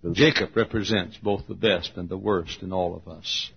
Jacob represents both the best and the worst in all of us.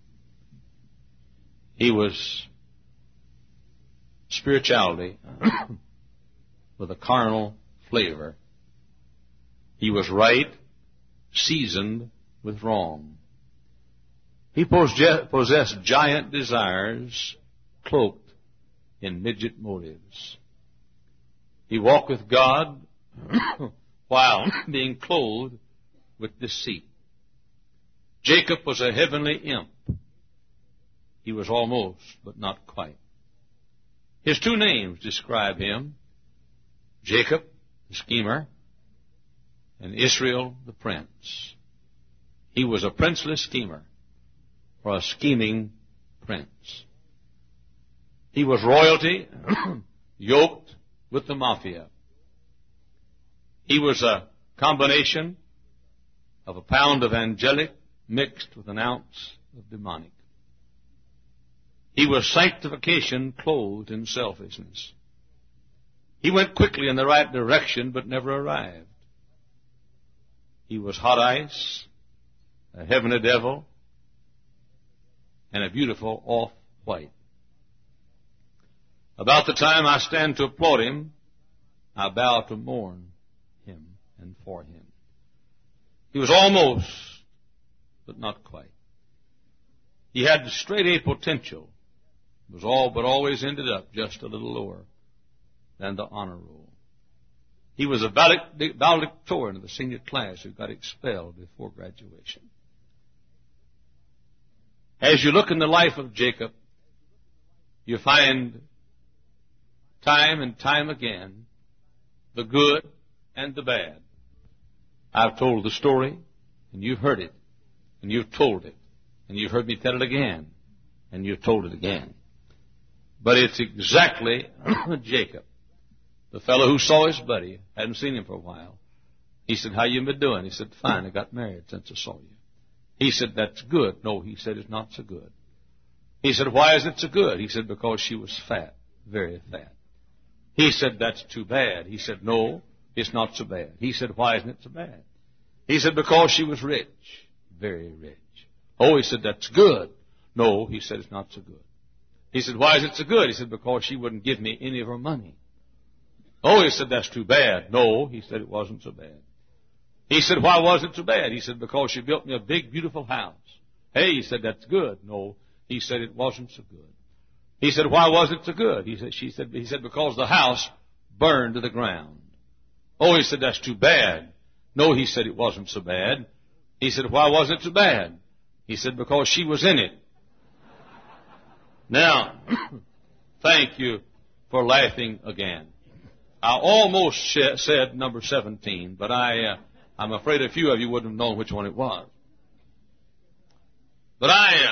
He was spirituality with a carnal flavor. He was right, seasoned with wrong. He possessed giant desires, cloaked in midget motives. He walked with God while being clothed with deceit. Jacob was a heavenly imp. He was almost, but not quite. His two names describe him: Jacob, the schemer, and Israel, the prince. He was a princely schemer, or a scheming prince. He was royalty yoked with the mafia. He was a combination of a pound of angelic mixed with an ounce of demonic. He was sanctification clothed in selfishness. He went quickly in the right direction but never arrived. He was hot ice, a heavenly devil, and a beautiful off-white. About the time I stand to applaud him, I bow to mourn him and for him. He was almost, but not quite. He had straight A potential. It was all, but always ended up just a little lower than the honor roll. He was a valedictorian of the senior class who got expelled before graduation. As you look in the life of Jacob, you find time and time again the good and the bad. I've told the story, and you've heard it, and you've told it, and you've heard me tell it again, and you've told it again. But it's exactly Jacob, the fellow who saw his buddy, hadn't seen him for a while. He said, "How you been doing?" He said, "Fine, I got married since I saw you." He said, "That's good." No, he said, "It's not so good." He said, "Why is it so good?" He said, "Because she was fat, very fat." He said, "That's too bad." He said, "No, it's not so bad." He said, "Why isn't it so bad?" He said, "Because she was rich, very rich." Oh, he said, "That's good." No, he said, "It's not so good." He said, "Why is it so good?" He said, "Because she wouldn't give me any of her money." Oh, he said, "That's too bad." No, he said, "It wasn't so bad." He said, "Why wasn't it so bad?" He said, "Because she built me a big, beautiful house." Hey, he said, "That's good." No, he said, "It wasn't so good." He said, "Why was it so good?" He said, "Because the house burned to the ground." Oh, he said, "That's too bad." No, he said, "It wasn't so bad." He said, "Why wasn't it so bad?" He said, "Because she was in it." Now, thank you for laughing again. I almost said number 17, but I'm afraid a few of you wouldn't have known which one it was. But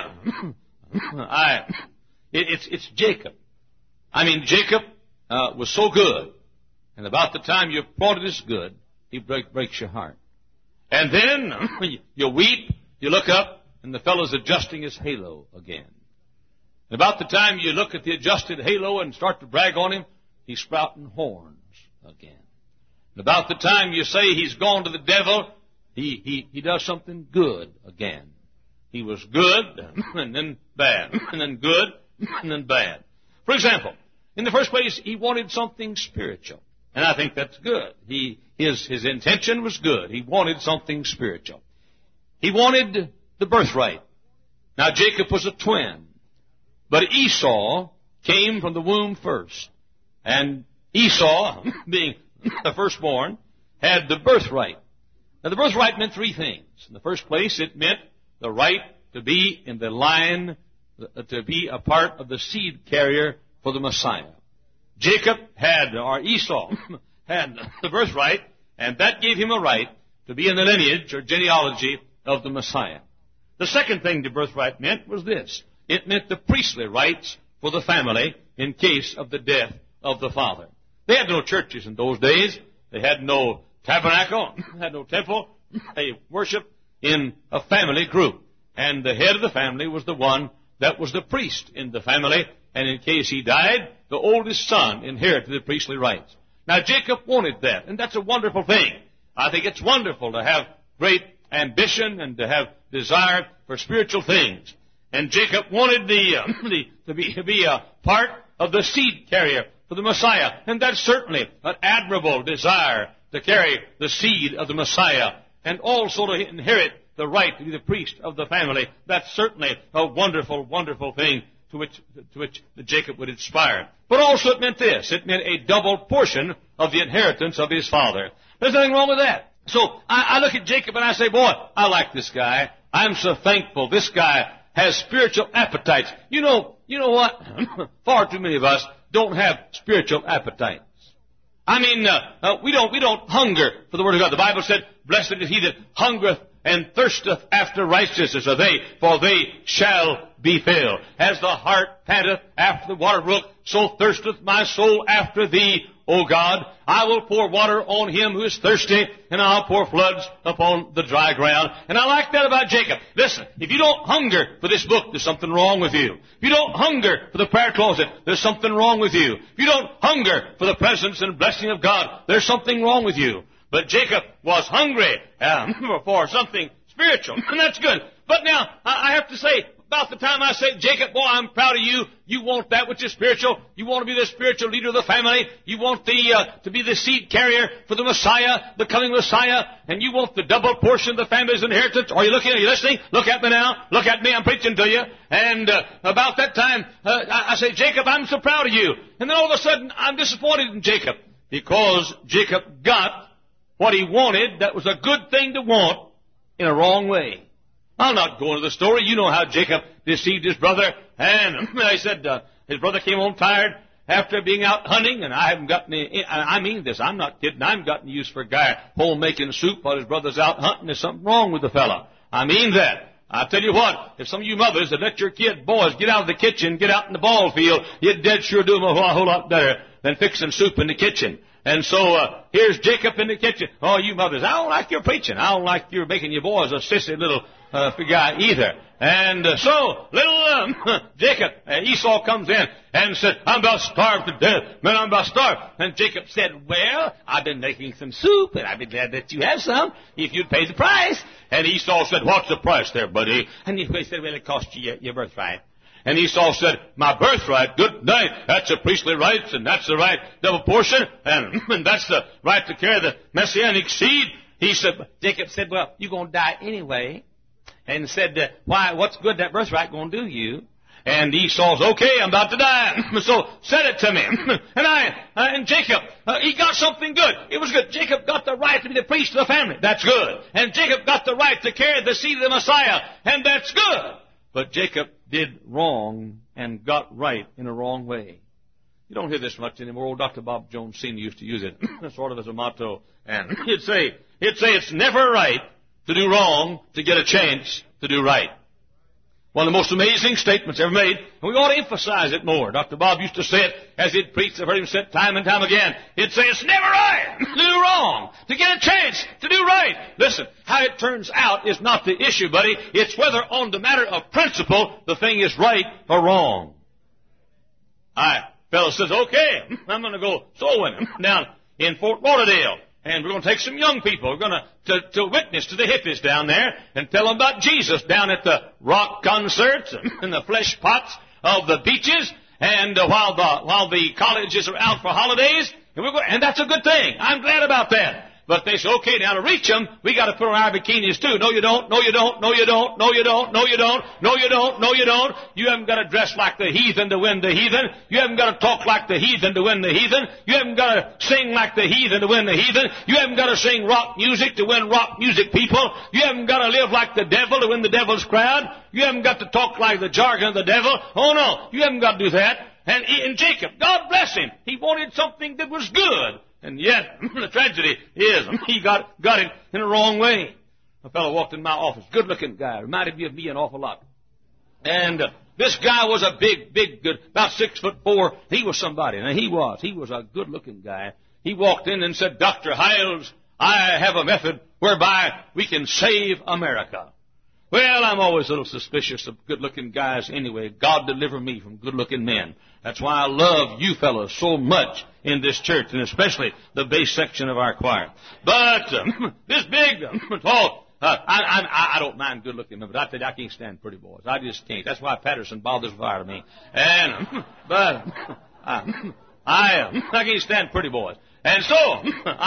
it's Jacob. I mean, Jacob was so good, and about the time you applauded his good, he breaks your heart. And then you weep, you look up, and the fellow's adjusting his halo again. And about the time you look at the adjusted halo and start to brag on him, he's sprouting horns again. And about the time you say he's gone to the devil, he does something good again. He was good, and then bad, and then good, and then bad. For example, in the first place, he wanted something spiritual. And I think that's good. His intention was good. He wanted something spiritual. He wanted the birthright. Now, Jacob was a twin. But Esau came from the womb first. And Esau, being the firstborn, had the birthright. Now, the birthright meant three things. In the first place, it meant the right to be in the line, to be a part of the seed carrier for the Messiah. Esau had the birthright, and that gave him a right to be in the lineage or genealogy of the Messiah. The second thing the birthright meant was this. It meant the priestly rights for the family in case of the death of the father. They had no churches in those days. They had no tabernacle, had no temple. They worshiped in a family group. And the head of the family was the one that was the priest in the family. And in case he died, the oldest son inherited the priestly rights. Now, Jacob wanted that, and that's a wonderful thing. I think it's wonderful to have great ambition and to have desire for spiritual things. And Jacob wanted to be a part of the seed carrier for the Messiah. And that's certainly an admirable desire to carry the seed of the Messiah and also to inherit the right to be the priest of the family. That's certainly a wonderful, wonderful thing to which Jacob would aspire. But also it meant this. It meant a double portion of the inheritance of his father. There's nothing wrong with that. So I look at Jacob and I say, boy, I like this guy. I'm so thankful. This guy has spiritual appetites. You know what? Far too many of us don't have spiritual appetites. I mean, we don't hunger for the Word of God. The Bible said, blessed is he that hungereth and thirsteth after righteousness, for they shall be filled. As the hart panteth after the water brook, so thirsteth my soul after thee, O God. I will pour water on him who is thirsty, and I'll pour floods upon the dry ground. And I like that about Jacob. Listen, if you don't hunger for this book, there's something wrong with you. If you don't hunger for the prayer closet, there's something wrong with you. If you don't hunger for the presence and blessing of God, there's something wrong with you. But Jacob was hungry for something spiritual, and that's good. But now, I have to say, about the time I say, Jacob, boy, I'm proud of you. You want that which is spiritual. You want to be the spiritual leader of the family. You want to be the seed carrier for the Messiah, the coming Messiah. And you want the double portion of the family's inheritance. Are you looking? Are you listening? Look at me now. Look at me. I'm preaching to you. And about that time, I say, Jacob, I'm so proud of you. And then all of a sudden, I'm disappointed in Jacob. Because Jacob got what he wanted. That was a good thing to want in a wrong way. I'll not go into the story. You know how Jacob deceived his brother. And I said, his brother came home tired after being out hunting. And I haven't gotten any, I mean this, I'm not kidding. I haven't gotten use for a guy home making soup while his brother's out hunting. There's something wrong with the fella. I mean that. I'll tell you what, if some of you mothers that let your boys get out of the kitchen, get out in the ball field, you'd dead sure do them a whole lot better than fixing soup in the kitchen. And so, here's Jacob in the kitchen. Oh, you mothers, I don't like your preaching. I don't like your making your boys a sissy little guy either. And so, little Jacob, Esau comes in and said, I'm about starved to death. Man, I'm about starved. And Jacob said, well, I've been making some soup, and I'd be glad that you have some if you'd pay the price. And Esau said, what's the price there, buddy? And he said, well, it cost you your birthright. And Esau said, my birthright, good night. That's the priestly rights, and that's the right double portion, and that's the right to carry the messianic seed. Jacob said, well, you're going to die anyway. And said, why, what's good that birthright going to do you? And Esau's, okay, I'm about to die. So, send it to me. And Jacob, he got something good. It was good. Jacob got the right to be the priest of the family. That's good. And Jacob got the right to carry the seed of the Messiah. And that's good. But Jacob did wrong and got right in a wrong way. You don't hear this much anymore. Old Dr. Bob Jones Sr. used to use it sort of as a motto. And he'd say it's never right to do wrong to get a chance to do right. One of the most amazing statements ever made, and we ought to emphasize it more. Dr. Bob used to say it as he'd preached. I've heard him say it time and time again. He'd say, it's never right to do wrong, to get a chance to do right. Listen, how it turns out is not the issue, buddy. It's whether on the matter of principle the thing is right or wrong. Fellow says, okay, I'm going to go soul winning down in Fort Lauderdale. And we're going to take some young people. We're going to witness to the hippies down there and tell them about Jesus down at the rock concerts and the flesh pots of the beaches and while the colleges are out for holidays. And that's a good thing. I'm glad about that. But they say, okay, now to reach them, we got to put on our bikinis too. No, you don't. No, you don't. No, you don't. No, you don't. No, you don't. No, you don't. No, you don't. You haven't got to dress like the heathen to win the heathen. You haven't got to talk like the heathen to win the heathen. You haven't got to sing like the heathen to win the heathen. You haven't got to sing rock music to win rock music people. You haven't got to live like the devil to win the devil's crowd. You haven't got to talk like the jargon of the devil. Oh, no. You haven't got to do that. And Jacob, God bless him, he wanted something that was good. And yet, the tragedy is, he got it in the wrong way. A fellow walked in my office, good-looking guy, reminded me of me an awful lot. And this guy was a big, good, about 6'4". He was somebody. And he was a good-looking guy. He walked in and said, Dr. Hiles, I have a method whereby we can save America. Well, I'm always a little suspicious of good-looking guys anyway. God deliver me from good-looking men. That's why I love you fellows so much in this church, and especially the bass section of our choir. But this big, tall I don't mind good-looking men, but I tell you, I can't stand pretty boys. I just can't. That's why Patterson bothers the fire to me. But I can't stand pretty boys. And so,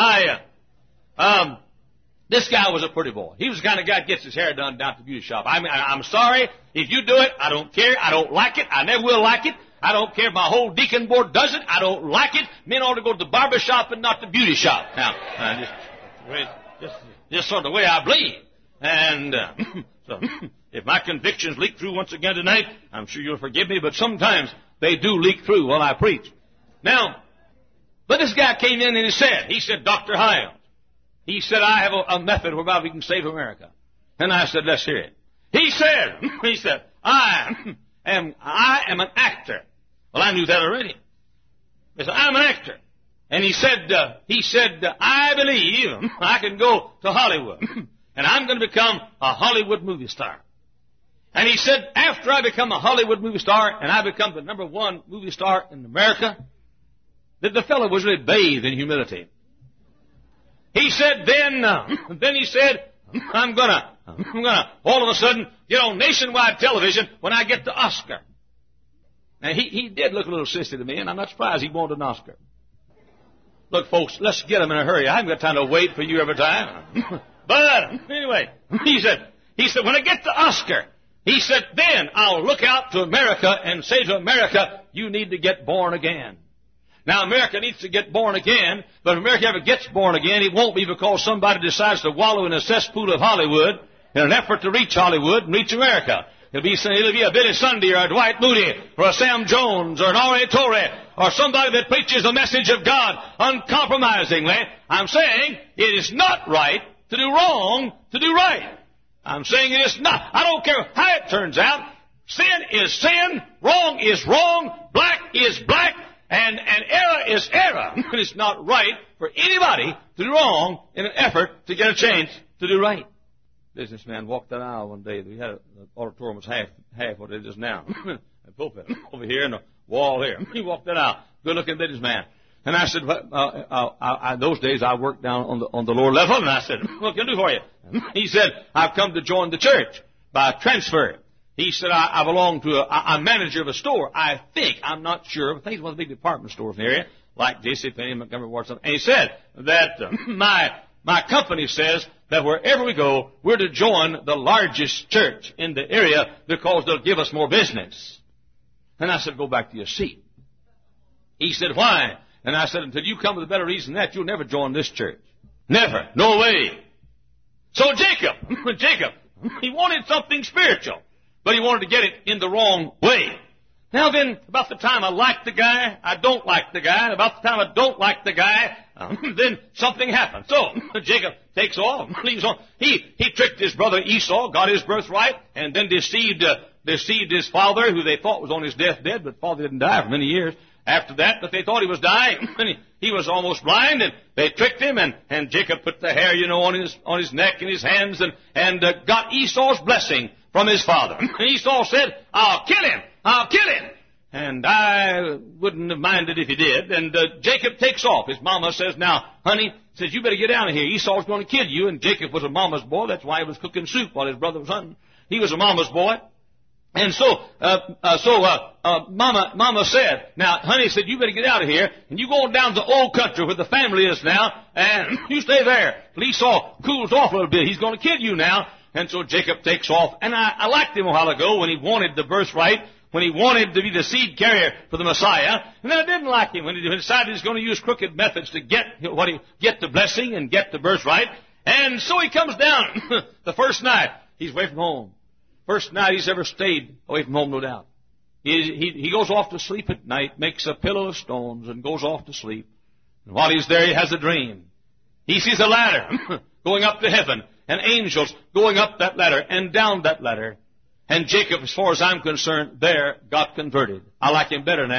this guy was a pretty boy. He was the kind of guy that gets his hair done down at the beauty shop. I'm sorry. If you do it, I don't care. I don't like it. I never will like it. I don't care if my whole deacon board does it. I don't like it. Men ought to go to the barber shop and not the beauty shop. Now, just sort of the way I believe. And so, if my convictions leak through once again tonight, I'm sure you'll forgive me, but sometimes they do leak through while I preach. Now, but this guy came in and he said, Dr. Hyams, he said, I have a method whereby we can save America. And I said, let's hear it. He said, I am an actor. Well, I knew that already. He said, I'm an actor. And he said, I believe I can go to Hollywood. And I'm going to become a Hollywood movie star. And he said, after I become a Hollywood movie star, and I become the #1 movie star in America, that the fellow was really bathed in humility. He said, then he said, I'm gonna all of a sudden get on nationwide television when I get the Oscar. Now, he did look a little sissy to me, and I'm not surprised he wanted an Oscar. Look, folks, let's get him in a hurry. I haven't got time to wait for you every time. But, anyway, he said, when I get the Oscar, he said, then I'll look out to America and say to America, you need to get born again. Now, America needs to get born again, but if America ever gets born again, it won't be because somebody decides to wallow in a cesspool of Hollywood in an effort to reach Hollywood and reach America. It'll be a Billy Sunday or a Dwight Moody or a Sam Jones or an R.A. Torrey or somebody that preaches the message of God uncompromisingly. I'm saying it is not right to do wrong to do right. I'm saying it is not. I don't care how it turns out. Sin is sin. Wrong is wrong. Black is black. And error is error. It's not right for anybody to do wrong in an effort to get a chance to do right. Businessman walked that aisle one day. We had an auditorium was half what it is now. A pulpit over here and a wall here. He walked that aisle. Good-looking businessman. And I said, those days I worked down on the lower level, and I said, what can I do for you? He said, I've come to join the church by transfer. He said, I belong to I'm manager of a store. I think, I'm not sure, I think it's one of the big department stores in the area, like J.C. Penney, Montgomery Ward, something. And he said that my company says that wherever we go, we're to join the largest church in the area because they'll give us more business. And I said, go back to your seat. He said, why? And I said, until you come with a better reason than that, you'll never join this church. Never. No way. So Jacob, he wanted something spiritual, but he wanted to get it in the wrong way. Now then, about the time I like the guy, I don't like the guy. And about the time I don't like the guy, then something happens. So Jacob takes off, leaves on. He tricked his brother Esau, got his birthright, and then deceived his father, who they thought was on his deathbed, but father didn't die for many years after that, but they thought he was dying. He was almost blind, and they tricked him, and Jacob put the hair, on his neck and his hands, and got Esau's blessing from his father. And Esau said, I'll kill him. And I wouldn't have minded if he did. And Jacob takes off. His mama says, now, honey, says, you better get out of here. Esau's going to kill you. And Jacob was a mama's boy. That's why he was cooking soup while his brother was hunting. He was a mama's boy. And so Mama said, now, honey said, you better get out of here, and you go down to the old country where the family is now, and you stay there till Esau cools off a little bit. He's going to kill you now. And so Jacob takes off. And I liked him a while ago when he wanted the birthright, when he wanted to be the seed carrier for the Messiah. And then I didn't like him when he decided he's going to use crooked methods to get the blessing and get the birthright. And so he comes down the first night. He's away from home. First night he's ever stayed away from home, no doubt. He goes off to sleep at night, makes a pillow of stones, and goes off to sleep. And while he's there, he has a dream. He sees a ladder going up to heaven, and angels going up that ladder and down that ladder. And Jacob, as far as I'm concerned, there got converted. I like him better now.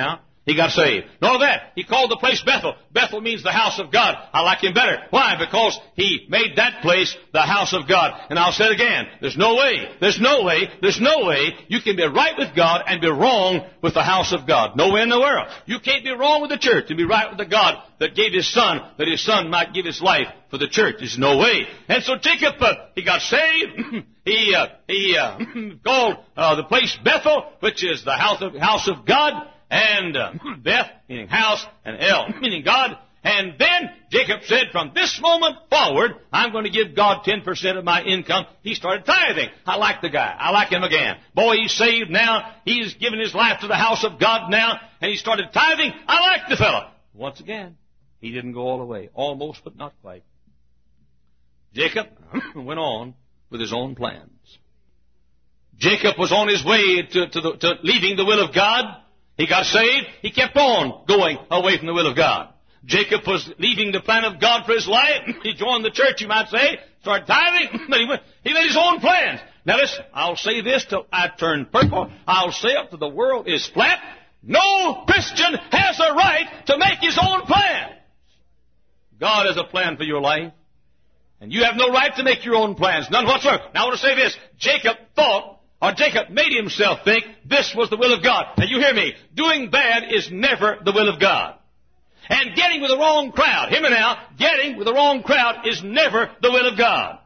He got saved. Nor that. He called the place Bethel. Bethel means the house of God. I like him better. Why? Because he made that place the house of God. And I'll say it again. There's no way you can be right with God and be wrong with the house of God. No way in the world. You can't be wrong with the church and be right with the God that gave his son, that his son might give his life for the church. There's no way. And so Jacob, he got saved. He called the place Bethel, which is the house of God. And Beth, meaning house, and El, meaning God. And then Jacob said, from this moment forward, I'm going to give God 10% of my income. He started tithing. I like the guy. I like him again. Boy, he's saved now. He's given his life to the house of God now. And he started tithing. I like the fellow. Once again, he didn't go all the way. Almost, but not quite. Jacob went on with his own plans. Jacob was on his way to leaving the will of God. He got saved. He kept on going away from the will of God. Jacob was leaving the plan of God for his life. He joined the church, you might say, started tithing. He made his own plans. Now listen, I'll say this till I turn purple. I'll say it till the world is flat. No Christian has a right to make his own plans. God has a plan for your life. And you have no right to make your own plans. None whatsoever. Now I want to say this. Jacob made himself think this was the will of God. Now you hear me. Doing bad is never the will of God. And getting with the wrong crowd, hear me now, getting with the wrong crowd is never the will of God.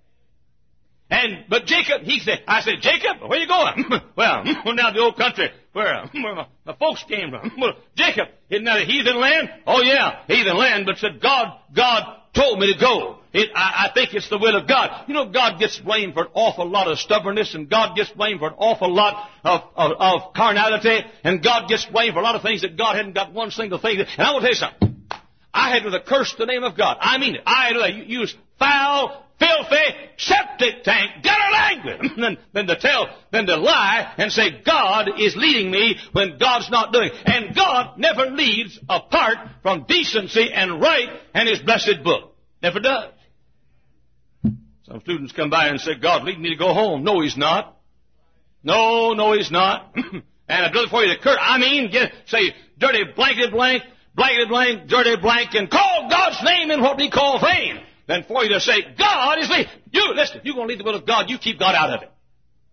But Jacob, I said, Jacob, where are you going? Well, down the old country where my folks came from. Well, Jacob, isn't that a heathen land? Oh yeah, heathen land, but said God told me to go. I think it's the will of God. You know, God gets blamed for an awful lot of stubbornness, and God gets blamed for an awful lot of carnality, and God gets blamed for a lot of things that God hadn't got one single thing. And I want to tell you something. I had to curse the name of God. I mean it. I had to use foul, filthy, septic tank, gutter language, than to lie and say God is leading me when God's not doing. And God never leads apart from decency and right and His blessed book. Never does. Some students come by and say, God's leading me to go home. No, He's not. No, He's not. And I'd rather for you to curse. Say, dirty blankety blank, dirty blank, and call God's name in what we call vain. Than for you to say, God is leading. Listen, if you're going to lead the will of God, you keep God out of it.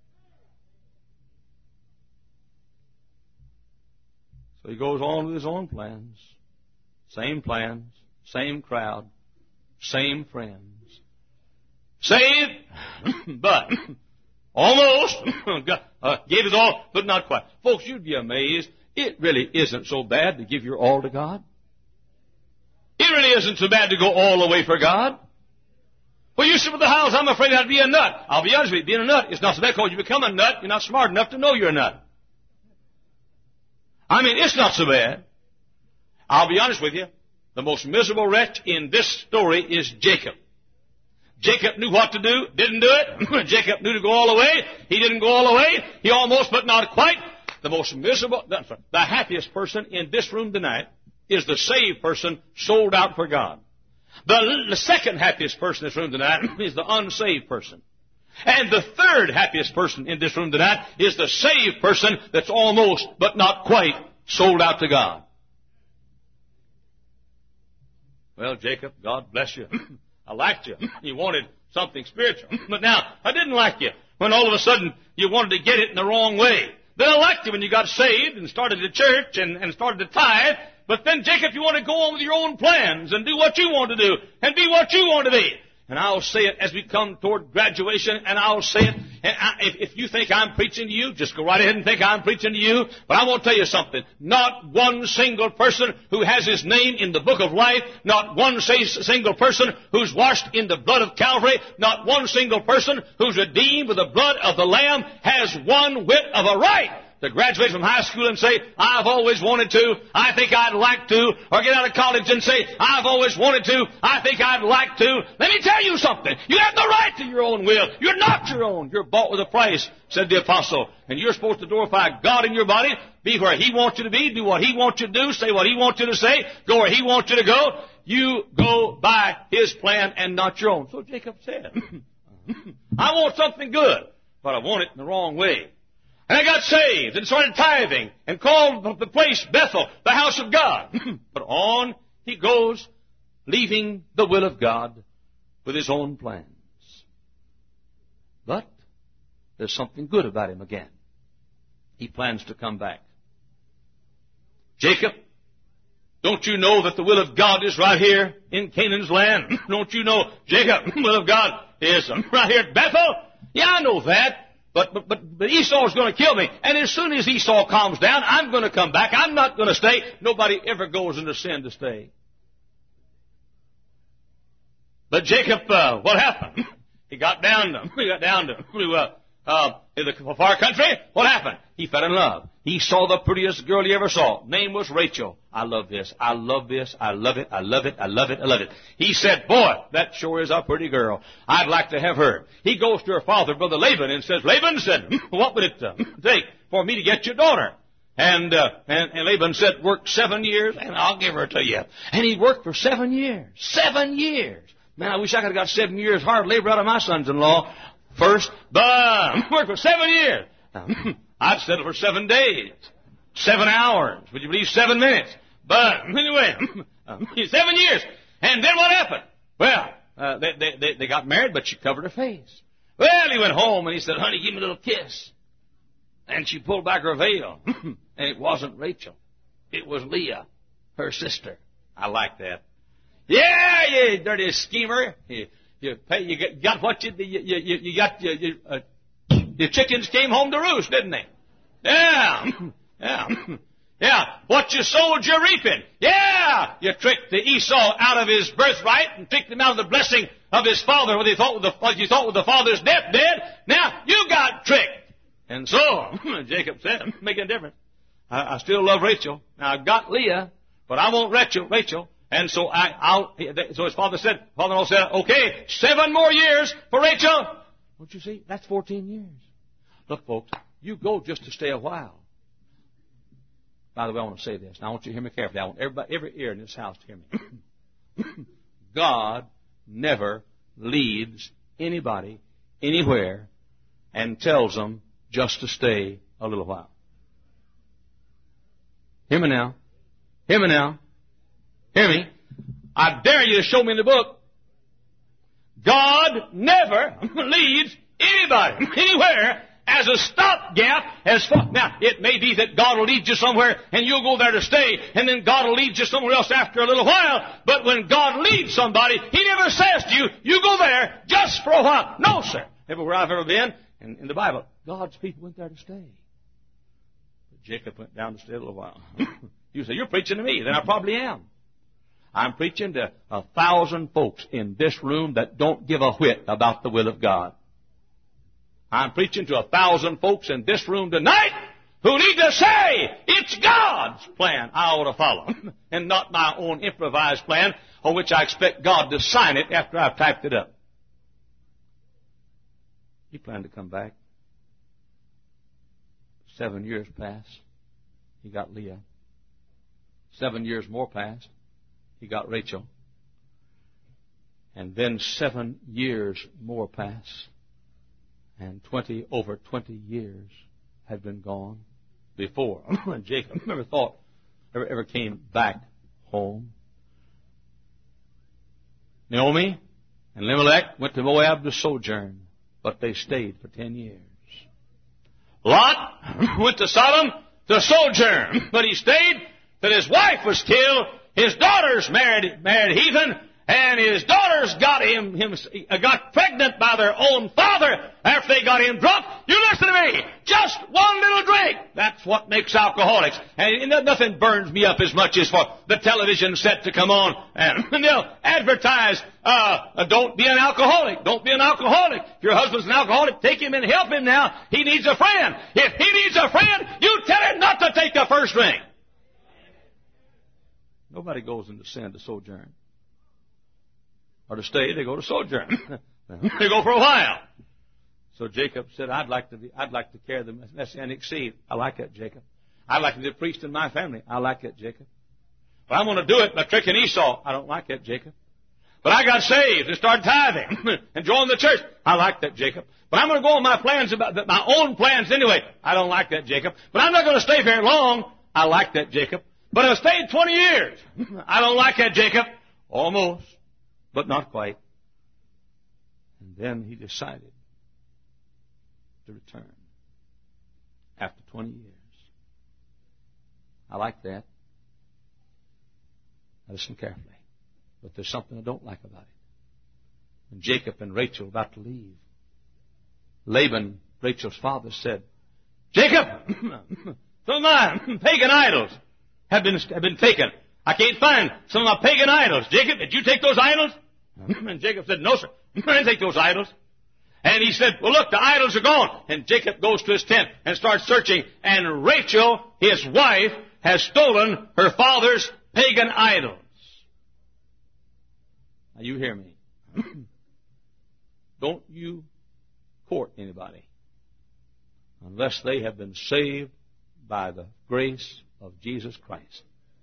So he goes on with his own plans. Same plans, same crowd, same friends. Saved, but almost. Gave his all, but not quite. Folks, you'd be amazed. It really isn't so bad to give your all to God. It really isn't so bad to go all the way for God. Well, you sit with the house, I'm afraid I'd be a nut. I'll be honest with you, being a nut is not so bad because you become a nut. You're not smart enough to know you're a nut. It's not so bad. I'll be honest with you. The most miserable wretch in this story is Jacob. Jacob knew what to do, didn't do it. Jacob knew to go all the way. He didn't go all the way. He almost, but not quite. The happiest person in this room tonight is the saved person sold out for God. The second happiest person in this room tonight is the unsaved person. And the third happiest person in this room tonight is the saved person that's almost, but not quite, sold out to God. Well, Jacob, God bless you. I liked you. You wanted something spiritual. But now, I didn't like you when all of a sudden you wanted to get it in the wrong way. Then I liked you when you got saved and started the church and started to tithe. But then, Jacob, you want to go on with your own plans and do what you want to do and be what you want to be. And I'll say it as we come toward graduation, and I'll say it. If you think I'm preaching to you, just go right ahead and think I'm preaching to you. But I want to tell you something. Not one single person who has his name in the book of life, not one single person who's washed in the blood of Calvary, not one single person who's redeemed with the blood of the Lamb has one whit of a right to graduate from high school and say, I've always wanted to, I think I'd like to, or get out of college and say, I've always wanted to, I think I'd like to. Let me tell you something. You have the right to your own will. You're not your own. You're bought with a price, said the apostle. And you're supposed to glorify God in your body, be where He wants you to be, do what He wants you to do, say what He wants you to say, go where He wants you to go. You go by His plan and not your own. So Jacob said, I want something good, but I want it in the wrong way. And I got saved and started tithing and called the place Bethel, the house of God. But on he goes, leaving the will of God with his own plans. But there's something good about him again. He plans to come back. Jacob, don't you know that the will of God is right here in Canaan's land? Don't you know, Jacob, the will of God is right here at Bethel? Yeah, I know that. But Esau's going to kill me. And as soon as Esau calms down, I'm going to come back. I'm not going to stay. Nobody ever goes into sin to stay. But Jacob, what happened? He got down to the far country. What happened? He fell in love. He saw the prettiest girl he ever saw. Name was Rachel. I love this. I love this. I love it. I love it. I love it. I love it. He said, boy, that sure is a pretty girl. I'd like to have her. He goes to her father, Brother Laban, and says, Laban said, what would it take for me to get your daughter? And Laban said, work 7 years, and I'll give her to you. And he worked for 7 years. 7 years. Man, I wish I could have got 7 years hard labor out of my sons-in-law. First, worked for 7 years. I'd settle for 7 days, 7 hours. Would you believe 7 minutes? But anyway, 7 years. And then what happened? Well, they got married, but she covered her face. Well, he went home and he said, honey, give me a little kiss. And she pulled back her veil. And it wasn't Rachel. It was Leah, her sister. I like that. Yeah, you dirty schemer. You got what your chickens came home to roost, didn't they? Yeah. What you sowed, you're reaping. Yeah, you tricked the Esau out of his birthright and tricked him out of the blessing of his father. What you thought was the father's death dead. Now you got tricked. And so Jacob said, "Make a difference. I still love Rachel. Now I got Leah, but I won't Rachel." And so so his father-in-law said, okay, 7 more years for Rachel. Don't you see? That's 14 years. Look, folks, you go just to stay a while. By the way, I want to say this. Now, I want you to hear me carefully. I want every ear in this house to hear me. God never leads anybody anywhere and tells them just to stay a little while. Hear me now. Hear me now. Hear me. I dare you to show me in the book. God never leads anybody anywhere as a stopgap. Now, it may be that God will lead you somewhere and you'll go there to stay, and then God will lead you somewhere else after a little while. But when God leads somebody, He never says to you, you go there just for a while. No, sir. Everywhere I've ever been, in the Bible, God's people went there to stay. But Jacob went down to stay a little while. You say, you're preaching to me. Then I probably am. I'm preaching to 1,000 folks in this room that don't give a whit about the will of God. I'm preaching to 1,000 folks in this room tonight who need to say, it's God's plan I ought to follow, and not my own improvised plan on which I expect God to sign it after I've typed it up. He planned to come back. 7 years passed. He got Leah. 7 years more passed. He got Rachel. And then 7 years more passed. And over 20 years had been gone before Jacob ever came back home. Naomi and Elimelech went to Moab to sojourn, but they stayed for 10 years. Lot went to Sodom to sojourn, but he stayed till his wife was killed. His daughters married heathen, and his daughters got pregnant by their own father after they got him drunk. You listen to me. Just one little drink. That's what makes alcoholics. And nothing burns me up as much as for the television set to come on and they'll advertise, don't be an alcoholic. Don't be an alcoholic. If your husband's an alcoholic, take him and help him now. He needs a friend. If he needs a friend, you tell him not to take the first drink. Nobody goes into sin to sojourn. Or to stay, they go to sojourn. They go for a while. So Jacob said, I'd like to carry the messianic seed. I like that, Jacob. I'd like to be a priest in my family. I like that, Jacob. But I'm going to do it by tricking Esau. I don't like that, Jacob. But I got saved and started tithing and joined the church. I like that, Jacob. But I'm going to go on my plans, my own plans anyway. I don't like that, Jacob. But I'm not going to stay very long. I like that, Jacob. But I've stayed 20 years. I don't like that, Jacob. Almost, but not quite. And then he decided to return after 20 years. I like that. Now listen carefully. But there's something I don't like about it. When Jacob and Rachel were about to leave, Laban, Rachel's father, said, Jacob, some of my pagan idols have been taken. I can't find some of my pagan idols. Jacob, did you take those idols? And Jacob said, no, sir. I didn't take those idols. And he said, well, look, the idols are gone. And Jacob goes to his tent and starts searching. And Rachel, his wife, has stolen her father's pagan idols. Now, you hear me. Don't you court anybody unless they have been saved by the grace of Jesus Christ.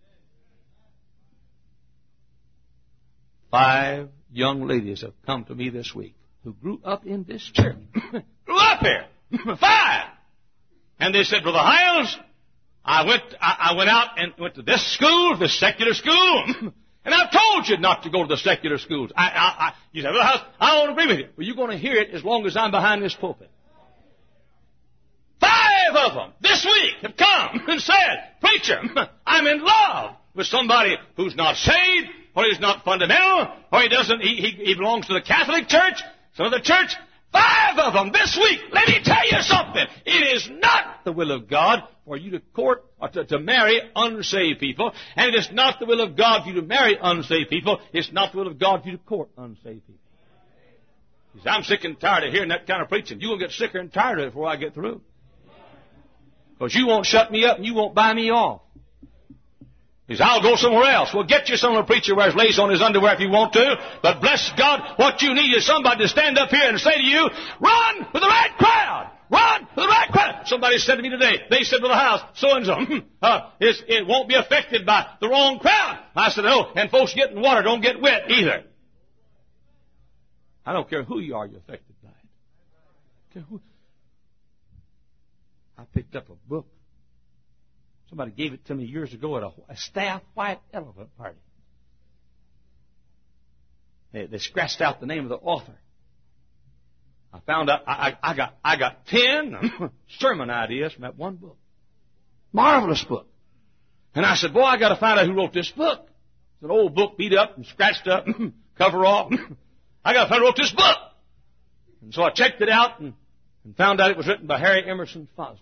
5 young ladies have come to me this week who grew up in this church. Grew up here. 5. And they said, Brother Hiles, I went out and went to this school, this secular school, and I've told you not to go to the secular schools. You say, Brother Hiles, I don't agree with you. Well, you're going to hear it as long as I'm behind this pulpit. 5 of them this week have come and said, Preacher, I'm in love with somebody who's not saved, or he's not fundamental, or he belongs to the Catholic Church, some other church. 5 of them this week. Let me tell you something. It is not the will of God for you to court or to marry unsaved people. And it is not the will of God for you to marry unsaved people. It's not the will of God for you to court unsaved people. He says, I'm sick and tired of hearing that kind of preaching. You're going to get sicker and tired of it before I get through. Because you won't shut me up and you won't buy me off. He says, I'll go somewhere else. Well, get you some preacher wears lace on his underwear if you want to. But bless God, what you need is somebody to stand up here and say to you, run with the right crowd. Run with the right crowd. Somebody said to me today, they said to the house, so-and-so, it won't be affected by the wrong crowd. I said, no, and folks getting water don't get wet either. I don't care who you are, you're affected by it. I picked up a book. Somebody gave it to me years ago at a staff white elephant party. They scratched out the name of the author. I found out I got 10 sermon ideas from that one book. Marvelous book. And I said, boy, I got to find out who wrote this book. It's an old book, beat up and scratched up, cover off. I got to find out who wrote this book. And so I checked it out and found out it was written by Harry Emerson Fosdick.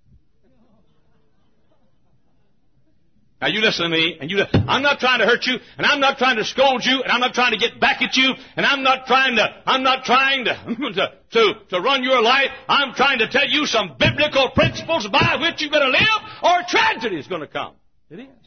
Now you listen to me, and I'm not trying to hurt you, and I'm not trying to scold you, and I'm not trying to get back at you, and I'm not trying to run your life. I'm trying to tell you some biblical principles by which you're going to live, or tragedy is going to come. It is.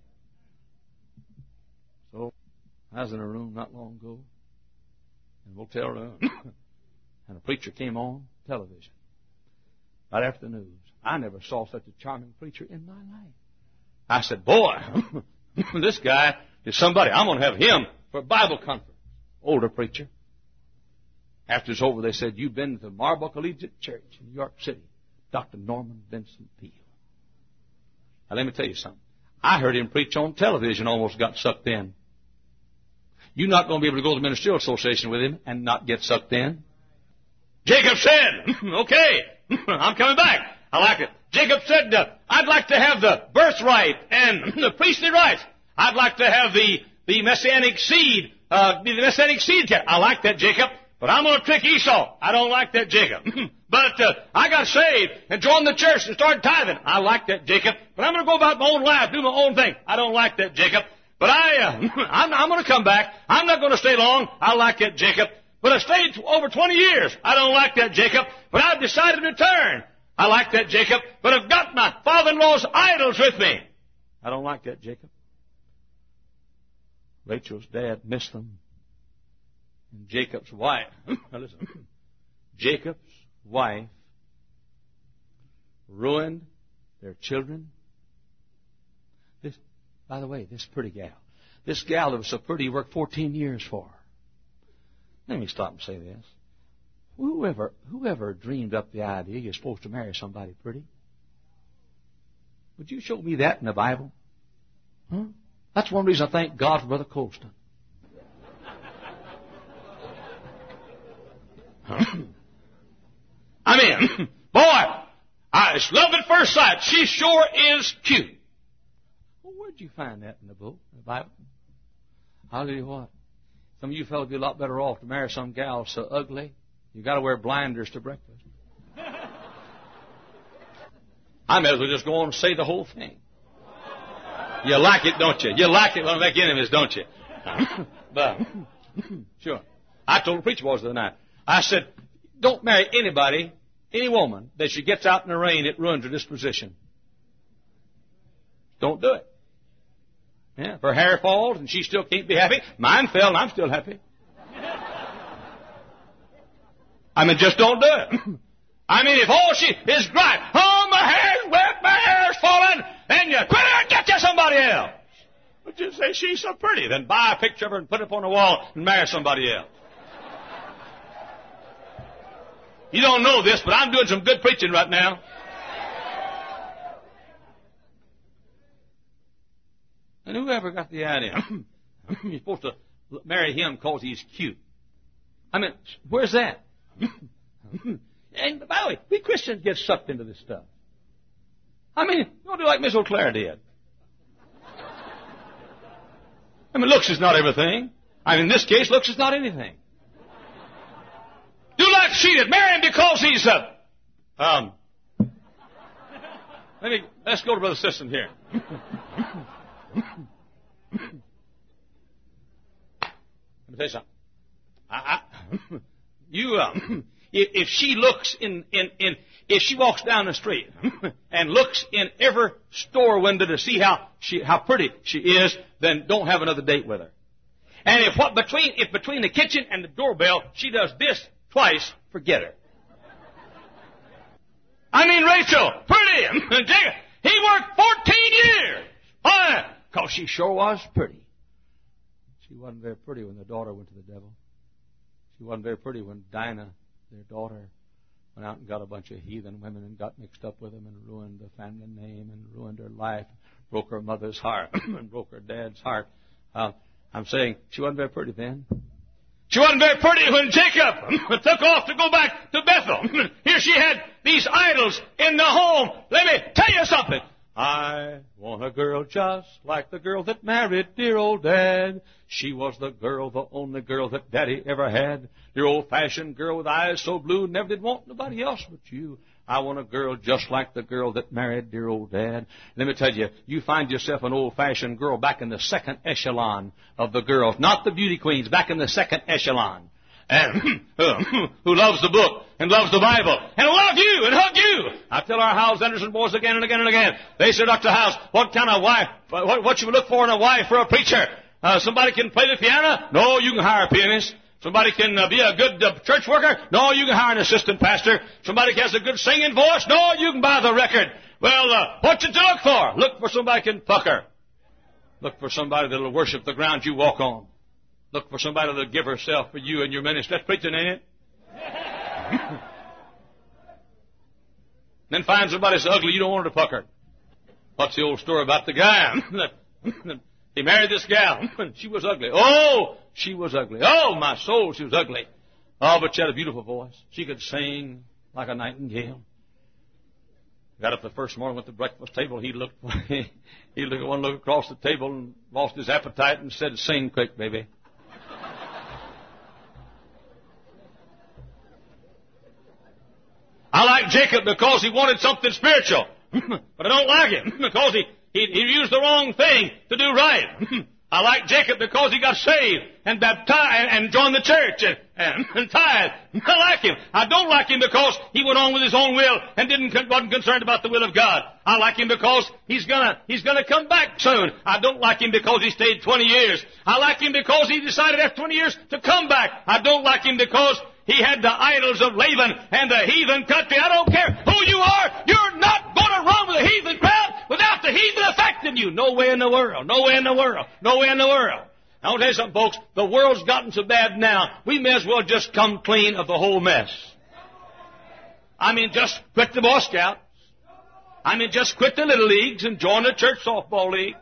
So I was in a room not long ago, in a motel room, and a preacher came on television right after the news. I never saw such a charming preacher in my life. I said, boy, this guy is somebody. I'm going to have him for a Bible conference. Older preacher. After it's over, they said, you've been to the Marble Collegiate Church in New York City. Dr. Norman Vincent Peale. Now, let me tell you something. I heard him preach on television, almost got sucked in. You're not going to be able to go to the Ministerial Association with him and not get sucked in. Jacob said, okay, I'm coming back. I like it. Jacob said, I'd like to have the birthright and the priestly rights. I'd like to have the messianic seed, the messianic seed cat. I like that, Jacob. But I'm going to trick Esau. I don't like that, Jacob. But I got saved and joined the church and started tithing. I like that, Jacob. But I'm going to go about my own life, do my own thing. I don't like that, Jacob. But I'm going to come back. I'm not going to stay long. I like that, Jacob. But I stayed over 20 years. I don't like that, Jacob. But I've decided to return. I like that, Jacob, but I've got my father-in-law's idols with me. I don't like that, Jacob. Rachel's dad missed them. And Jacob's wife, listen, Jacob's wife ruined their children. By the way, this pretty gal. This gal that was so pretty, he worked 14 years for her. Let me stop and say this. Whoever dreamed up the idea you're supposed to marry somebody pretty? Would you show me that in the Bible? Huh? That's one reason I thank God for Brother Colston. I mean, boy, it's love at first sight. She sure is cute. Well, where'd you find that in the book, in the Bible? I'll tell you what. Some of you fellows would be a lot better off to marry some gal so ugly, you got to wear blinders to breakfast. I may as well just go on and say the whole thing. You like it, don't you? You like it when I make enemies, don't you? But, sure. I told the preacher boys the other night, I said, don't marry anybody, any woman, that she gets out in the rain, it ruins her disposition. Don't do it. Yeah, if her hair falls and she still can't be happy, mine fell and I'm still happy. I mean, just don't do it. I mean, if all she is gripe, oh, my hair's wet, my hair's falling, then you quit her and get you somebody else. But just say she's so pretty, then buy a picture of her and put it up on the wall and marry somebody else. You don't know this, but I'm doing some good preaching right now. And whoever got the idea, you're supposed to marry him because he's cute. I mean, where's that? And by the way, we Christians get sucked into this stuff. I mean, don't do like Miss O'Clair did. I mean, looks is not everything. I mean, in this case, looks is not anything. Do like she did. Marry him because he's let's go to Brother Sisson here. Let me tell you something. If she looks if she walks down the street and looks in every store window to see how pretty she is, then don't have another date with her. And if between the kitchen and the doorbell she does this twice, forget her. I mean, Rachel, pretty. Jacob, he worked 14 years. Why? Because she sure was pretty. She wasn't very pretty when the daughter went to the devil. She wasn't very pretty when Dinah, their daughter, went out and got a bunch of heathen women and got mixed up with them and ruined the family name and ruined her life, broke her mother's heart and broke her dad's heart. I'm saying she wasn't very pretty then. She wasn't very pretty when Jacob took off to go back to Bethel. Here she had these idols in the home. Let me tell you something. I want a girl just like the girl that married dear old Dad. She was the only girl that Daddy ever had. Your old-fashioned girl with eyes so blue, never did want nobody else but you. I want a girl just like the girl that married dear old Dad. Let me tell you, you find yourself an old-fashioned girl back in the second echelon of the girls, not the beauty queens, back in the second echelon. And who loves the book and loves the Bible and love you and hug you. I tell our Howes Anderson boys again and again and again. They say, Dr. Howes, what kind of wife, what you would look for in a wife for a preacher? Somebody can play the piano? No, you can hire a pianist. Somebody can be a good church worker? No, you can hire an assistant pastor. Somebody has a good singing voice? No, you can buy the record. Well, what did you look for? Look for somebody who can pucker. Look for somebody that will worship the ground you walk on. Look for somebody that will give herself for you and your ministry. That's preaching, ain't it? Then find somebody so ugly you don't want her to pucker. What's the old story about the guy? He married this gal. She was ugly. Oh, she was ugly. Oh, my soul, she was ugly. Oh, but she had a beautiful voice. She could sing like a nightingale. Got up the first morning, went to the breakfast table. He looked one look across the table and lost his appetite and said, "Sing quick, baby." I like Jacob because he wanted something spiritual. But I don't like him because he used the wrong thing to do right. I like Jacob because he got saved and baptized and joined the church and tithed. I like him. I don't like him because he went on with his own will and wasn't concerned about the will of God. I like him because he's gonna come back soon. I don't like him because he stayed 20 years. I like him because he decided after 20 years to come back. I don't like him because he had the idols of Laban and the heathen country. I don't care who you are. You're not going to run with the heathen crowd without the heathen affecting you. No way in the world. No way in the world. No way in the world. I want to tell you something, folks. The world's gotten so bad now, we may as well just come clean of the whole mess. I mean, just quit the Boy Scouts. I mean, just quit the little leagues and join the church softball league.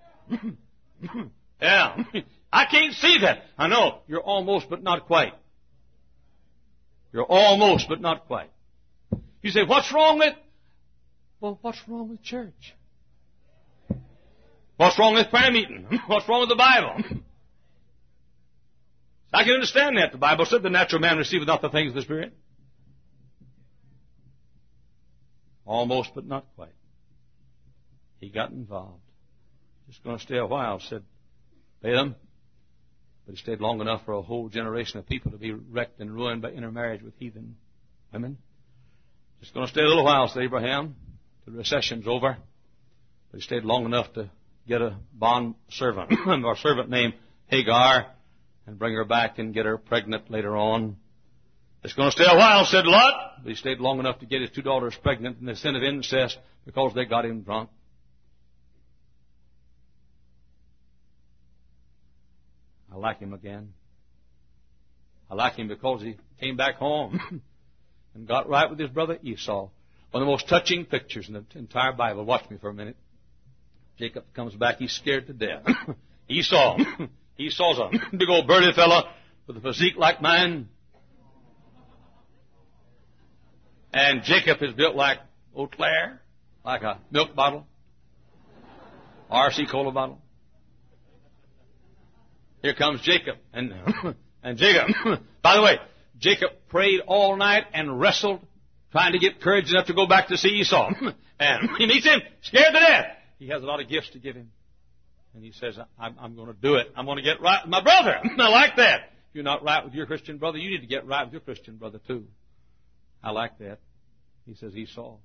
Yeah. I can't see that. I know. You're almost, but not quite. You're almost, but not quite. You say, what's wrong with? Well, what's wrong with church? What's wrong with prayer meeting? What's wrong with the Bible? I can understand that. The Bible said the natural man receiveth not the things of the Spirit. Almost, but not quite. He got involved. Just going to stay a while, said Balaam. But he stayed long enough for a whole generation of people to be wrecked and ruined by intermarriage with heathen women. Just going to stay a little while, said Abraham. The recession's over. But he stayed long enough to get a bond servant, or servant named Hagar, and bring her back and get her pregnant later on. It's going to stay a while, said Lot. But he stayed long enough to get his 2 daughters pregnant in the sin of incest because they got him drunk. I like him again. I like him because he came back home and got right with his brother Esau. One of the most touching pictures in the entire Bible. Watch me for a minute. Jacob comes back. He's scared to death. Esau's a big old burly fellow with a physique like mine. And Jacob is built like Eau Claire, like a milk bottle, RC Cola bottle. Here comes Jacob. And Jacob, by the way, Jacob prayed all night and wrestled, trying to get courage enough to go back to see Esau. And he meets him, scared to death. He has a lot of gifts to give him. And he says, I'm going to do it. I'm going to get right with my brother. I like that. If you're not right with your Christian brother, you need to get right with your Christian brother too. I like that. He says, Esau,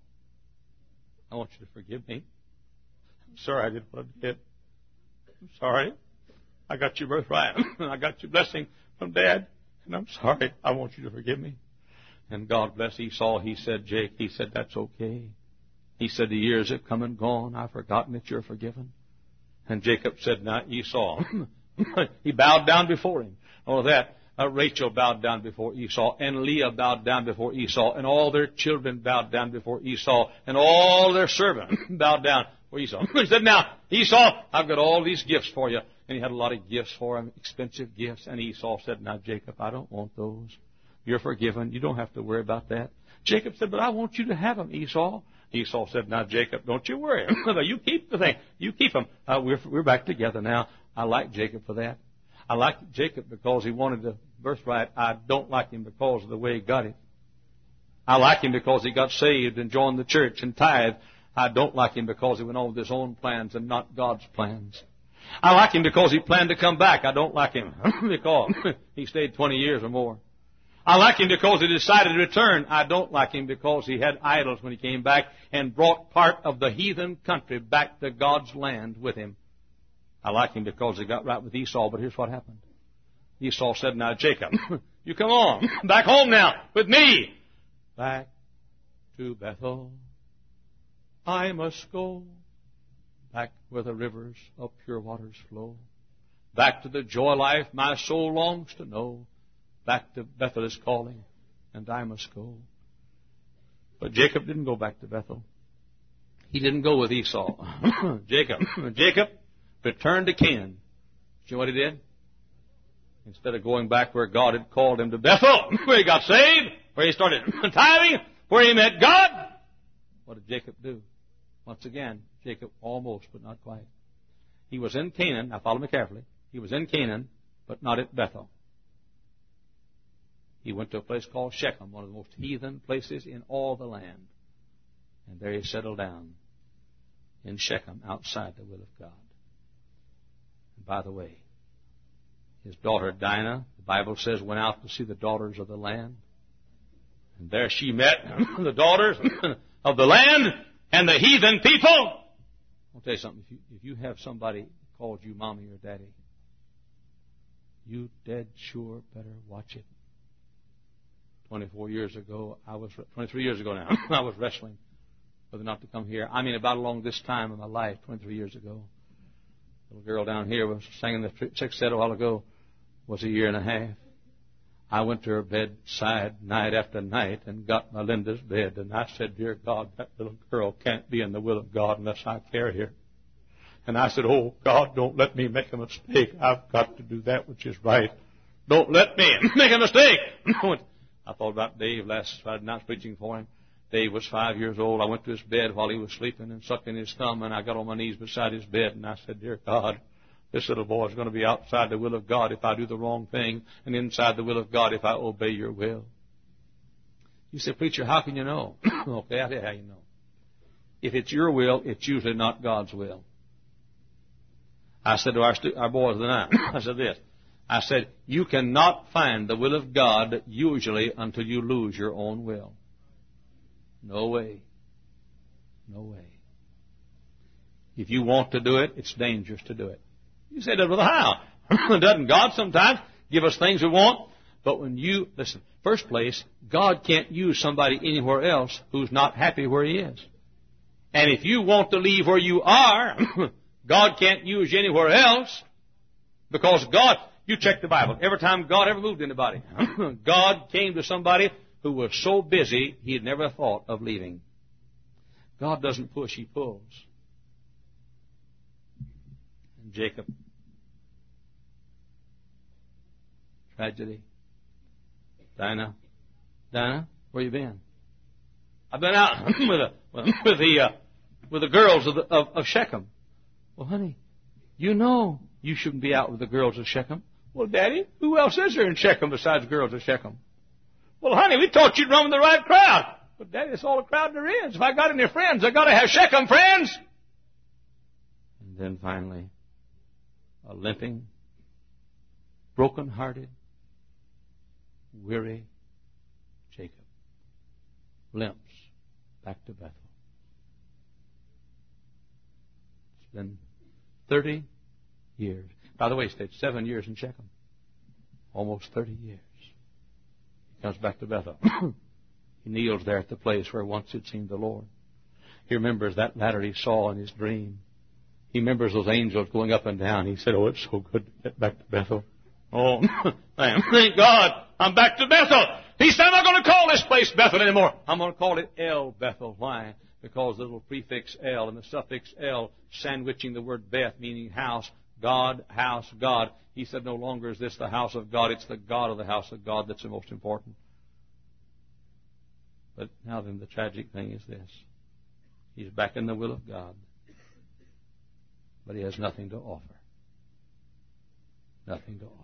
I want you to forgive me. I'm sorry I did what I did. I'm sorry. I got your birthright. I got your blessing from Dad. And I'm sorry. I want you to forgive me. And God bless Esau. He said, Jake, he said, that's okay. He said, the years have come and gone. I've forgotten that you're forgiven. And Jacob said, now Esau. He bowed down before him. All of that. Rachel bowed down before Esau, and Leah bowed down before Esau, and all their children bowed down before Esau, and all their servants bowed down before Esau. He said, now, Esau, I've got all these gifts for you. And he had a lot of gifts for him, expensive gifts. And Esau said, now, Jacob, I don't want those. You're forgiven. You don't have to worry about that. Jacob said, but I want you to have them, Esau. Esau said, now, Jacob, don't you worry. You keep the thing. You keep them. We're back together now. I like Jacob for that. I like Jacob because he wanted the birthright. I don't like him because of the way he got it. I like him because he got saved and joined the church and tithed. I don't like him because he went on with his own plans and not God's plans. I like him because he planned to come back. I don't like him because he stayed 20 years or more. I like him because he decided to return. I don't like him because he had idols when he came back and brought part of the heathen country back to God's land with him. I like him because he got right with Esau, but here's what happened. Esau said, now, Jacob, you come on, back home now with me. Back to Bethel I must go, back where the rivers of pure waters flow. Back to the joy life my soul longs to know. Back to Bethel is calling, and I must go. But Jacob didn't go back to Bethel. He didn't go with Esau. Jacob returned to Canaan. You know what he did? Instead of going back where God had called him to Bethel, where he got saved, where he started tithing, where he met God, what did Jacob do? Once again, Jacob almost, but not quite. He was in Canaan. Now follow me carefully. He was in Canaan, but not at Bethel. He went to a place called Shechem, one of the most heathen places in all the land. And there he settled down in Shechem, outside the will of God. And by the way, his daughter Dinah, the Bible says, went out to see the daughters of the land. And there she met the daughters of the land and the heathen people. I'll tell you something. If you have somebody called you mommy or daddy, you dead sure better watch it. 23 years ago now, I was wrestling whether or not to come here. I mean, about along this time of my life, 23 years ago. Little girl down here was singing the sixth set a while ago, was a year and a half. I went to her bedside night after night and got Melinda's bed, and I said, Dear God, that little girl can't be in the will of God unless I carry her. And I said, Oh, God, don't let me make a mistake. I've got to do that which is right. Don't let me make a mistake. I thought about Dave last Friday night preaching for him. Dave was 5 years old. I went to his bed while he was sleeping and sucking his thumb, and I got on my knees beside his bed, and I said, Dear God, this little boy is going to be outside the will of God if I do the wrong thing, and inside the will of God if I obey your will. You say, Preacher, how can you know? Okay, I'll tell you how you know. If it's your will, it's usually not God's will. I said to our boys tonight, I said this. I said, you cannot find the will of God usually until you lose your own will. No way. No way. If you want to do it, it's dangerous to do it. You say, well, how? Doesn't God sometimes give us things we want? But when you, listen, first place, God can't use somebody anywhere else who's not happy where he is. And if you want to leave where you are, God can't use you anywhere else, because God, you check the Bible, every time God ever moved anybody, God came to somebody who was so busy he had never thought of leaving. God doesn't push, he pulls. And Jacob, tragedy. Dinah, where you been? I've been out with the girls of Shechem. Well, honey, you know you shouldn't be out with the girls of Shechem. Well, Daddy, who else is there in Shechem besides girls of Shechem? Well, honey, we thought you'd run with the right crowd. But, Daddy, that's all the crowd there is. If I got any friends, I got to have Shechem friends. And then finally, a limping, broken-hearted, weary Jacob limps back to Bethel. It's been 30 years. By the way, he stayed 7 years in Shechem. Almost 30 years. He comes back to Bethel. He kneels there at the place where once it seemed the Lord. He remembers that ladder he saw in his dream. He remembers those angels going up and down. He said, oh, it's so good to get back to Bethel. Oh, thank God, I'm back to Bethel. He said, I'm not going to call this place Bethel anymore. I'm going to call it El Bethel. Why? Because the little prefix El and the suffix El sandwiching the word Beth, meaning house, God, house, God. He said, no longer is this the house of God. It's the God of the house of God that's the most important. But now then, the tragic thing is this. He's back in the will of God. But he has nothing to offer. Nothing to offer.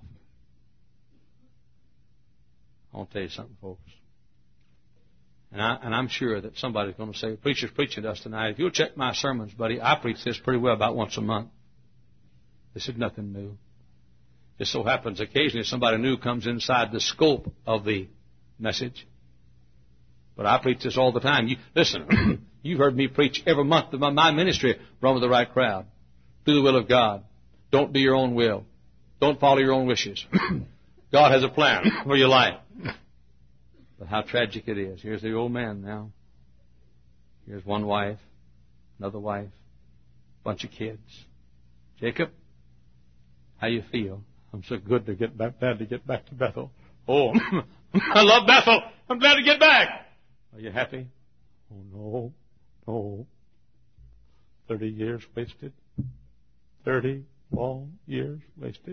I want to tell you something, folks. And I'm sure that somebody's going to say, preacher's preaching to us tonight. If you'll check my sermons, buddy, I preach this pretty well about once a month. This is nothing new. It so happens occasionally somebody new comes inside the scope of the message. But I preach this all the time. Listen, you've heard me preach every month of my ministry, run with the right crowd. Do the will of God. Don't do your own will. Don't follow your own wishes. God has a plan for your life. But how tragic it is. Here's the old man now. Here's one wife, another wife, bunch of kids. Jacob, how you feel? I'm so glad to get back to Bethel. Oh, I love Bethel. I'm glad to get back. Are you happy? Oh, no. 30 years wasted. 30 long years wasted.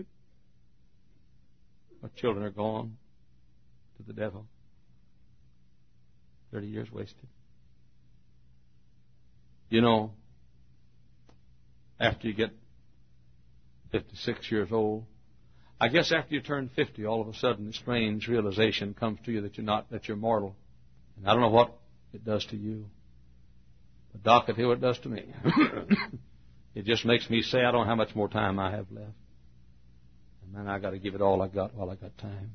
My children are gone to the devil. 30 years wasted. You know, after you get 56 years old, I guess after you turn 50, all of a sudden a strange realization comes to you that you're mortal. And I don't know what it does to you. But Doc, I tell you what it does to me. It just makes me say I don't know how much more time I have left. And man, I got to give it all I got while I got time.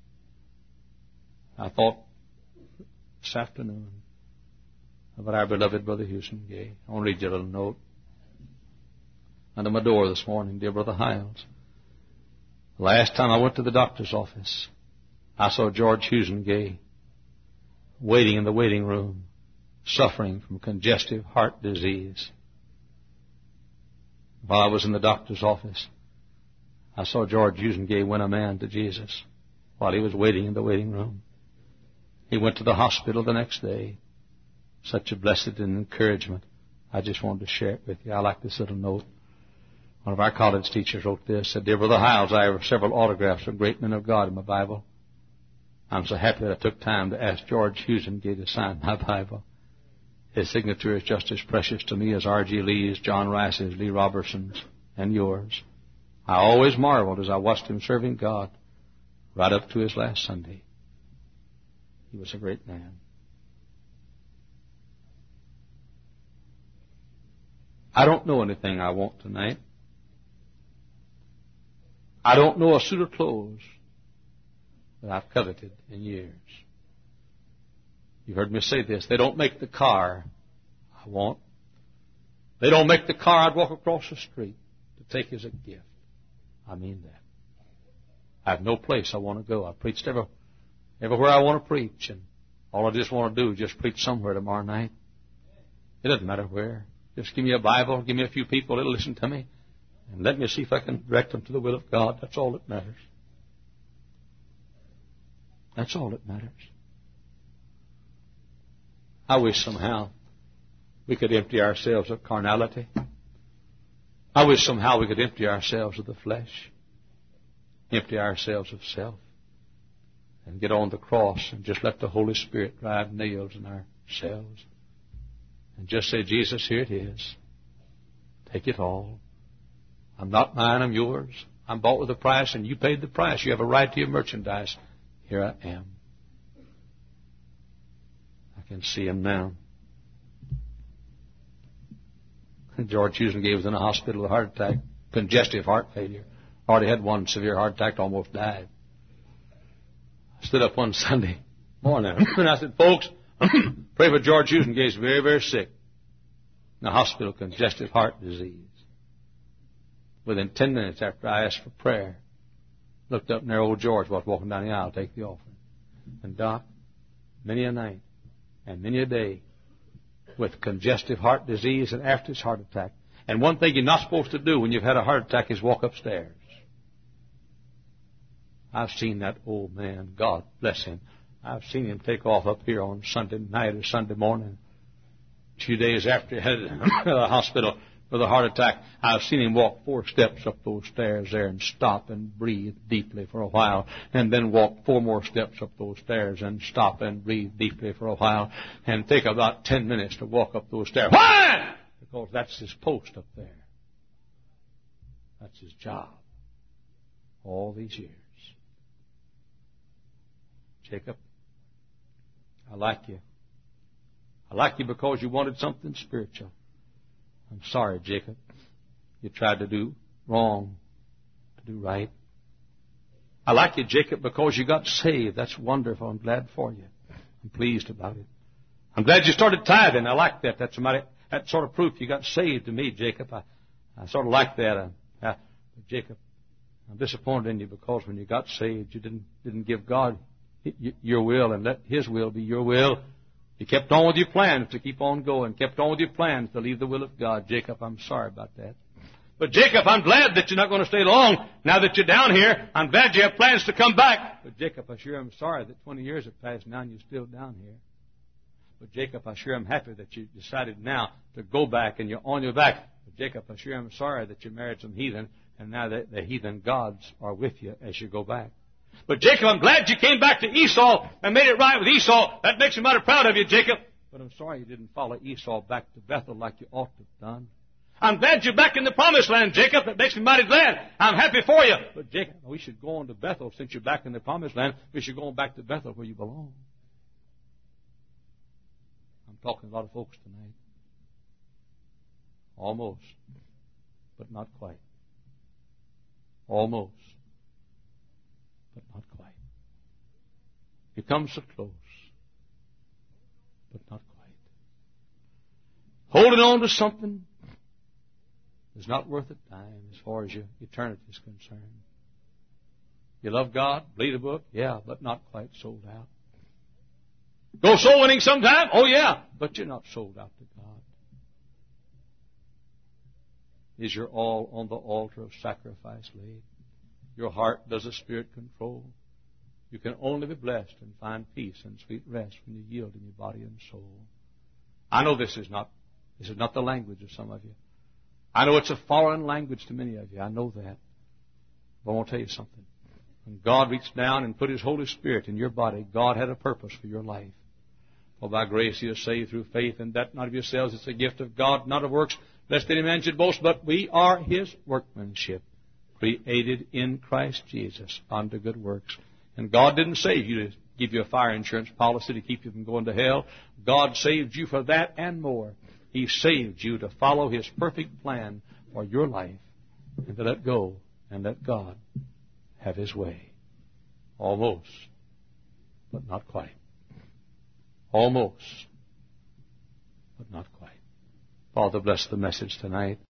I thought this afternoon about our beloved Brother Houston Gay. I want to read you a little note. Under my door this morning, dear Brother Hiles. The last time I went to the doctor's office, I saw George Houston Gay waiting in the waiting room, suffering from congestive heart disease. While I was in the doctor's office, I saw George Usengay win a man to Jesus while he was waiting in the waiting room. He went to the hospital the next day. Such a blessed encouragement. I just wanted to share it with you. I like this little note. One of our college teachers wrote this, said, "Dear Brother Hiles, I have several autographs of great men of God in my Bible. I'm so happy that I took time to ask George Usengay to sign my Bible. His signature is just as precious to me as R.G. Lee's, John Rice's, Lee Robertson's, and yours. I always marveled as I watched him serving God right up to his last Sunday. He was a great man." I don't know anything I want tonight. I don't know a suit of clothes that I've coveted in years. You've heard me say this. They don't make the car I want. They don't make the car I'd walk across the street to take as a gift. I mean that. I have no place I want to go. I've preached everywhere I want to preach, and all I just want to do is just preach somewhere tomorrow night. It doesn't matter where. Just give me a Bible, give me a few people that'll listen to me, and let me see if I can direct them to the will of God. That's all that matters. That's all that matters. I wish somehow we could empty ourselves of carnality. I wish somehow we could empty ourselves of the flesh, empty ourselves of self, and get on the cross and just let the Holy Spirit drive nails in ourselves. And just say, "Jesus, here it is. Take it all. I'm not mine, I'm yours. I'm bought with a price, and you paid the price. You have a right to your merchandise. Here I am." I can see him now. George Usengay was in a hospital with a heart attack, congestive heart failure. Already had one severe heart attack, almost died. I stood up one Sunday morning, and I said, "Folks, pray for George Usengay. He's very, very sick. In the hospital, congestive heart disease." Within 10 minutes after I asked for prayer, looked up, and there old George was walking down the aisle to take the offering. And Doc, many a night and many a day with congestive heart disease and after his heart attack. And one thing you're not supposed to do when you've had a heart attack is walk upstairs. I've seen that old man, God bless him. I've seen him take off up here on Sunday night or Sunday morning. 2 days after he had the hospital with a heart attack, I've seen him walk 4 steps up those stairs there and stop and breathe deeply for a while, and then walk 4 more steps up those stairs and stop and breathe deeply for a while, and take about 10 minutes to walk up those stairs. Why? Because that's his post up there. That's his job. All these years. Jacob, I like you. I like you because you wanted something spiritual. I'm sorry, Jacob. You tried to do wrong to do right. I like you, Jacob, because you got saved. That's wonderful. I'm glad for you. I'm pleased about it. I'm glad you started tithing. I like that. That's sort of proof you got saved to me, Jacob. I sort of like that. But Jacob, I'm disappointed in you because when you got saved, you didn't give God your will and let His will be your will. You kept on with your plans to keep on going, kept on with your plans to leave the will of God. Jacob, I'm sorry about that. But Jacob, I'm glad that you're not going to stay long. Now that you're down here, I'm glad you have plans to come back. But Jacob, I sure am sorry that 20 years have passed now and you're still down here. But Jacob, I sure am happy that you decided now to go back and you're on your back. But Jacob, I sure am sorry that you married some heathen and now that the heathen gods are with you as you go back. But Jacob, I'm glad you came back to Esau and made it right with Esau. That makes me mighty proud of you, Jacob. But I'm sorry you didn't follow Esau back to Bethel like you ought to have done. I'm glad you're back in the promised land, Jacob. That makes me mighty glad. I'm happy for you. But Jacob, we should go on to Bethel since you're back in the promised land. We should go on back to Bethel where you belong. I'm talking to a lot of folks tonight. Almost, but not quite. Almost, but not quite. You come so close, but not quite. Holding on to something is not worth a dime as far as your eternity is concerned. You love God, believe the book, yeah, but not quite sold out. Go soul winning sometime, oh yeah, but you're not sold out to God. Is your all on the altar of sacrifice laid? Your heart does the Spirit control? You can only be blessed and find peace and sweet rest when you yield in your body and soul. I know this is not the language of some of you. I know it's a foreign language to many of you. I know that. But I want to tell you something. When God reached down and put His Holy Spirit in your body, God had a purpose for your life. For by grace you are saved through faith, and that not of yourselves, it's a gift of God, not of works, lest any man should boast. But we are His workmanship, created in Christ Jesus unto good works. And God didn't save you to give you a fire insurance policy to keep you from going to hell. God saved you for that and more. He saved you to follow His perfect plan for your life and to let go and let God have His way. Almost, but not quite. Almost, but not quite. Father, bless the message tonight.